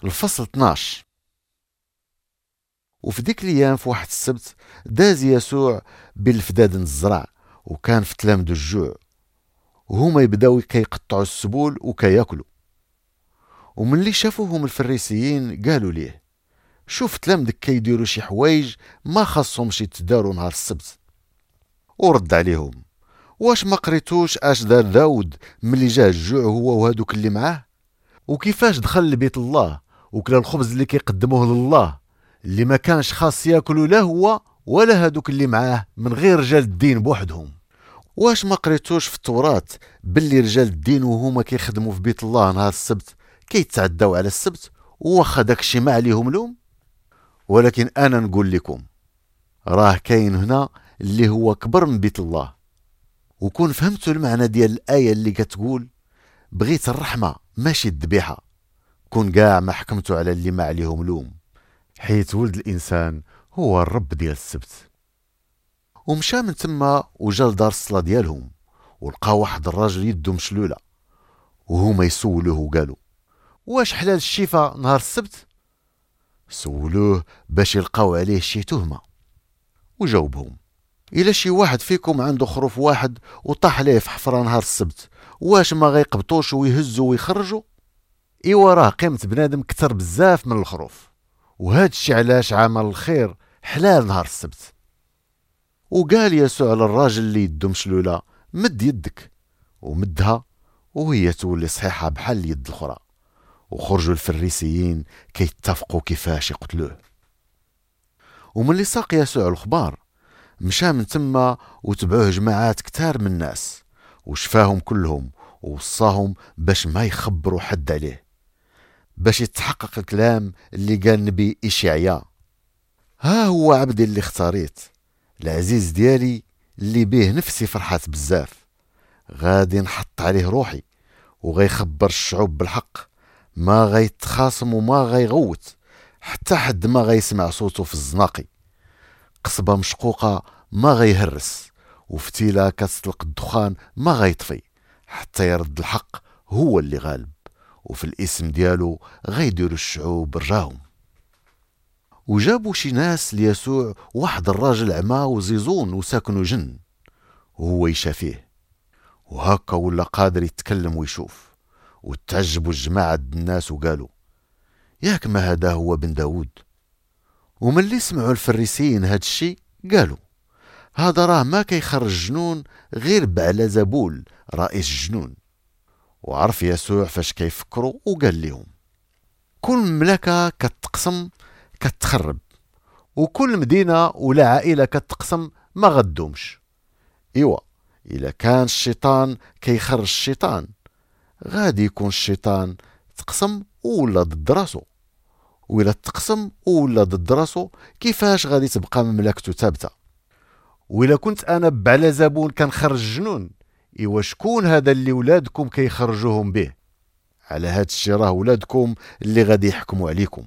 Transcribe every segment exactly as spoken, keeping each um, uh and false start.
الفصل اثناش. وفي ديك الايام في واحد السبت داز يسوع بالفداد الزرع، وكان في تلامذ الجوع، وهما يبداو كيقطعوا السبول وكياكلوا. ومن اللي شافوهم الفريسيين قالوا ليه: شوف تلامذك كيديروا شي حوايج ما خاصهمش يتداروا نهار السبت. ورد عليهم: واش ما قريتوش اش دار داود ملي جاه الجوع هو وهادوك اللي معاه؟ وكيفاش دخل لبيت الله وكلا الخبز اللي كيقدموه لله، اللي ما كانش خاص ياكلوا لا هو ولا هادوك اللي معاه من غير رجال الدين بوحدهم؟ واش ما قريتوش في التوراة باللي رجال الدين وهما كيخدموا في بيت الله نهار السبت كيتعداو على السبت، وواخا داكشي ما عليهم لوم؟ ولكن انا نقول لكم راه كاين هنا اللي هو كبر من بيت الله. وكون فهمتوا المعنى ديال الآية اللي كتقول بغيت الرحمة ماشي الذبيحة، كون كاع ما حكمتوا على اللي ما عليهم لوم، حيث ولد الإنسان هو الرب ديال السبت. ومشى من تما وجا لدار الصلاة ديالهم، ولقى واحد الراجل يدو مشلولة، وهما يسولوه وقالوا: واش حلال الشفاء نهار السبت؟ سولوه باش يلقاو عليه شي تهمة. وجاوبهم: إلا شي واحد فيكم عنده خروف واحد وطاح ليه في حفرة نهار السبت، واش ما غيقبطوش ويهزوا ويخرجوا؟ إيوا راه قيمة بنادم كتر بزاف من الخروف، وهاد الشي علاش عمل الخير حلال نهار السبت. وقال يسوع للراجل اللي يدو مشلولة: مد يدك. ومدها وهي تولي صحيحة بحال اليد الأخرى. وخرجوا الفريسيين كيتفقوا كيفاش يقتلوه. وملي ساق يسوع الخبار مشى من تما وتبعوه جماعات كتار من الناس، وشفاهم كلهم ووصاهم باش ما يخبروا حد عليه، باش يتحقق الكلام اللي قال نبي إشعياء: ها هو عبدي اللي اختاريت، العزيز ديالي اللي بيه نفسي فرحات بزاف. غادي نحط عليه روحي وغيخبر الشعوب بالحق، ما غيتخاصم وما غيغوت حتى حد ما غيسمع صوته في الزناقي. قصبة مشقوقة ما غيهرس، وفتيلة كتطلق الدخان ما غيطفي، حتى يرد الحق هو اللي غالب، وفي الاسم ديالو غيديروا الشعوب الراهم. وجابوا شي ناس ليسوع واحد الراجل عمى وزيزون وساكنو جن، وهو يشافيه، وهكا ولا قادر يتكلم ويشوف. وتعجبوا الجماعة الناس وقالوا: ياك ما هذا هو بن داود؟ ومن اللي سمعوا الفريسيين هاد الشي قالوا: هذا راه ما كيخرج جنون غير بعلى زبول رئيس الجنون. وعرف يسوع فاش كيفكروا وقال لهم: كل مملكة كتقسم كتخرب، وكل مدينة ولا عائلة كتقسم ما غدومش. إيوا إلا كان الشيطان كيخرج الشيطان، غادي يكون الشيطان تقسم ولا ضد راسو. وإلا تقسم ولا ضد راسو، كيفاش غادي تبقى مملكته ثابته؟ وإلا كنت انا بعلى زبون كنخرج جنون، ايوا شكون هذا اللي ولادكم كيخرجوهم به؟ على هاد الشي راه ولادكم اللي غادي يحكموا عليكم.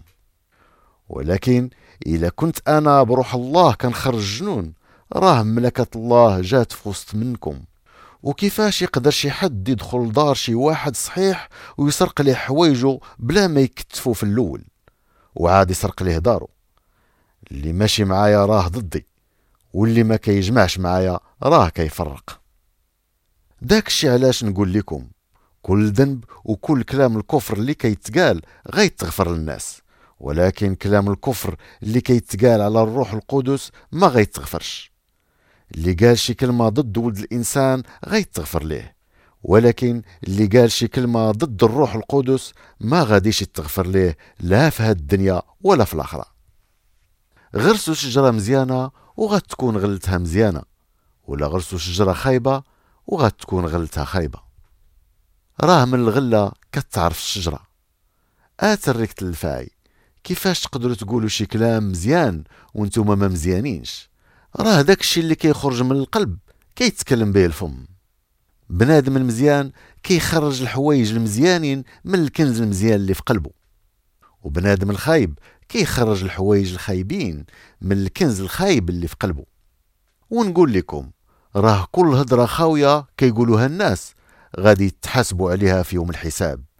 ولكن إلا كنت انا بروح الله كنخرج جنون، راه مملكة الله جات في وسط منكم. وكيفاش يقدر شي حد يدخل لدار شي واحد صحيح ويسرق ليه حوايجو بلا ما يكتفوا في الاول، وعاد يسرق ليه دارو؟ اللي ماشي معايا راه ضدي، واللي ما كيجمعش معايا راه كيفرق. داك الشي علاش نقول لكم كل ذنب وكل كلام الكفر اللي كيتقال غيتغفر للناس، ولكن كلام الكفر اللي كيتقال على الروح القدس ما غيتغفرش. اللي قال شي كلمة ضد ولد الإنسان غيتغفر ليه، ولكن اللي قال شي كلمة ضد الروح القدس ما غاديش يتغفر ليه لا في هاد الدنيا ولا في الآخرة. غرسوا شجرة مزيانة وغتكون غلتها مزيانة، ولا غرسوا شجرة خايبة وغتكون غلتها خايبة. راه من الغلة كتعرف الشجرة. آتركت الفاعي، كيفاش تقدروا تقولوا شي كلام مزيان وانتم ما مزيانينش؟ راه داكشي اللي كيخرج من القلب كيتكلم به الفم. بنادم المزيان كيخرج الحوايج المزيانين من الكنز المزيان اللي في قلبه، وبنادم الخايب كيخرج الحوايج الخايبين من الكنز الخايب اللي في قلبه. ونقول لكم راه كل هضرة خاوية كيقولوها الناس غادي يتحاسبوا عليها في يوم الحساب.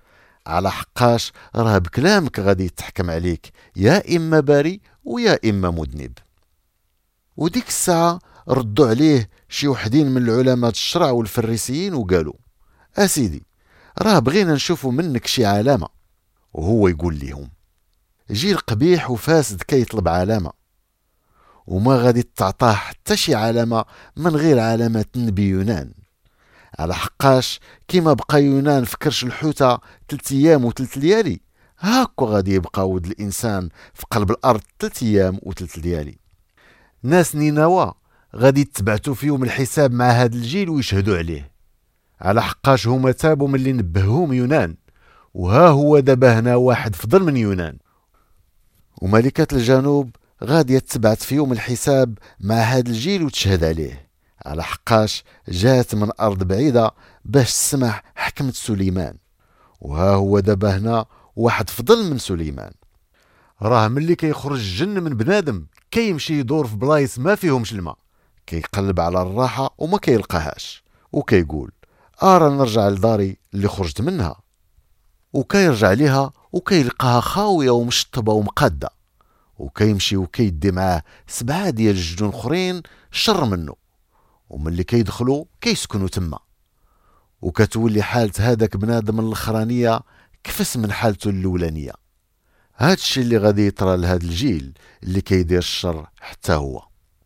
على حقاش راه بكلامك غادي يتحكم عليك يا إما باري ويا إما مذنب. وديك الساعة ردوا عليه شي وحدين من العلماء الشرع والفريسيين وقالوا: أسيدي، راه بغينا نشوفوا منك شي علامة. وهو يقول لهم: جيل قبيح وفاسد كيطلب علامة، وما غادي تعطاه حتى شي علامة من غير علامة نبي يونان. على حقاش كيما بقى يونان في كرش الحوتة تلت ايام وتلت ليالي، هاكو غادي يبقى ود الانسان في قلب الارض تلت ايام وتلت ليالي. ناس نينوى غادي يتبعتوا فيهم الحساب مع هذا الجيل ويشهدوا عليه، على حقاش هما تابوا من اللي نبههم يونان، وها هو دابا هنا واحد فضل من يونان. وملكة الجنوب غادي تبعت فيهم الحساب مع هذا الجيل وتشهد عليه، على حقاش جات من أرض بعيدة باش تسمع حكمة سليمان، وها هو دابا هنا واحد فضل من سليمان. راه ملي كيخرج الجن من بنادم كيمشي يدور في بلايص ما فيهمش الماء، كيقلب على الراحة وما كيلقاهاش، وكيقول: ارى نرجع لداري اللي خرجت منها. وكيرجع ليها وكيلقاها خاوية ومشطبة ومقادة، وكيمشي وكيدي معاه سبعة ديال الجنون اخرين شر منه، وملي كيدخلوا كيسكنوا تما، وكتولي حالة هذاك بنادم الاخرانية كفس من حالته الاولانية. هادشي اللي غادي يطرى لهاد الجيل اللي كيدير الشر حتى هو.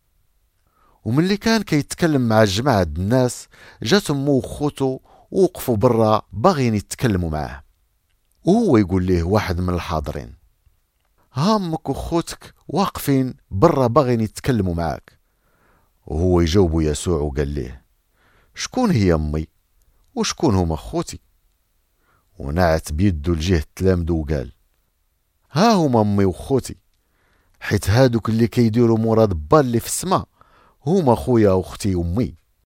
وملي كان كيتكلم مع جماعة الناس جات امو وخوتو ووقفوا برا باغيين يتكلموا معاه، وهو يقول ليه واحد من الحاضرين: ها امك وخوتك واقفين برا باغيين يتكلموا معاك. وهو يجاوب يسوع وقال ليه: شكون هي امي وشكون هما خوتي؟ ونعت بيدو لجهة تلامدو وقال: ها هما امي وخوتي، حيت هادوك اللي كيديروا مراد با اللي في السما هما خويا واختي امي.